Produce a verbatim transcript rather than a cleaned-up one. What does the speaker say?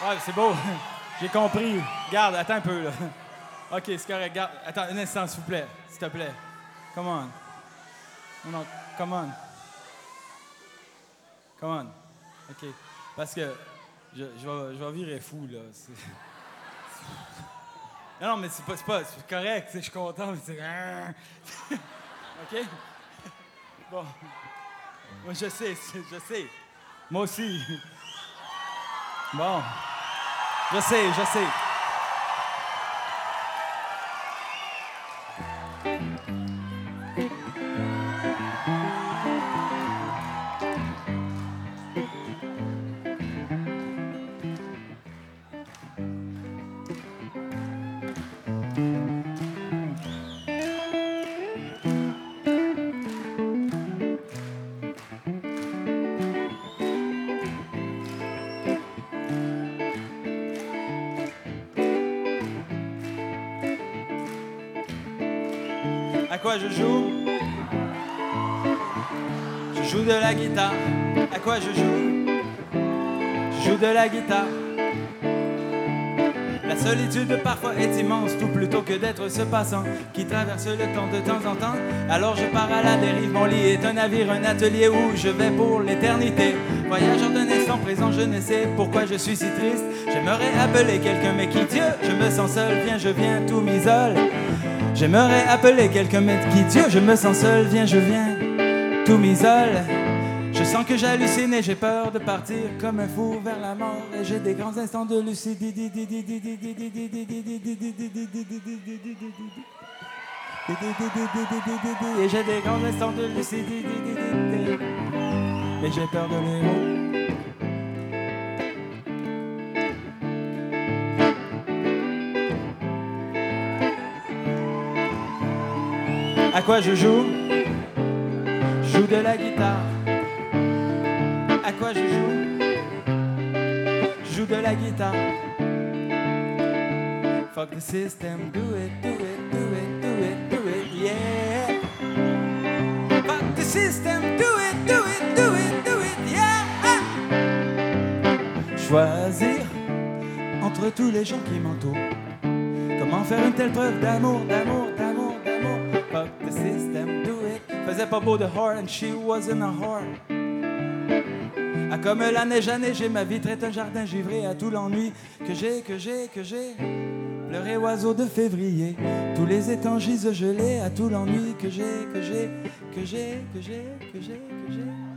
Ah, c'est beau. J'ai compris. Garde, attends un peu, là. OK, c'est correct. Garde. Attends, un instant, s'il vous plaît. S'il te plaît. Come on. Non, non, come on. Come on. OK. Parce que je, je, vais, je vais virer fou, là. C'est... Non, non, mais c'est pas, c'est pas c'est correct. Je suis content, mais c'est... OK? Bon. Moi, je sais, je sais. Moi aussi. Bon. Je sais, je sais. À quoi je joue? Je joue de la guitare. À quoi je joue? Je joue de la guitare. La solitude parfois est immense, tout plutôt que d'être ce passant qui traverse le temps de temps en temps. Alors je pars à la dérive, mon lit est un navire, un atelier où je vais pour l'éternité. Voyageur d'un instant présent, je ne sais pourquoi je suis si triste. J'aimerais appeler quelqu'un, mais qui Dieu? Je me sens seul, viens, je viens, tout m'isole. J'aimerais appeler quelqu'un, mais qui Dieu? Je me sens seul, viens, je viens, tout m'isole. Je sens que j'hallucine et j'ai peur de partir comme un fou vers la mort. Et j'ai des grands instants de lucidité. Et j'ai des grands instants de lucidité. Et j'ai peur de l'héros. À quoi je joue? Je joue de la guitare. À quoi je joue? Je joue de la guitare. Fuck the system, do it, do it, do it, do it, do it, yeah. Fuck the system, do it, do it, do it, do it, yeah. Choisir entre tous les gens qui m'entourent. Comment faire une telle preuve d'amour, d'amour, d'amour, d'amour? Fuck the system, do it. Faisait pas beau de whore and she wasn't a whore. Ah, comme la neige à neiger, ma vie traite un jardin givré à tout l'ennui que j'ai, que j'ai, que j'ai. Pleuré oiseau de février, tous les étangs gisent gelés à tout l'ennui que j'ai, que j'ai, que j'ai, que j'ai, que j'ai, que j'ai.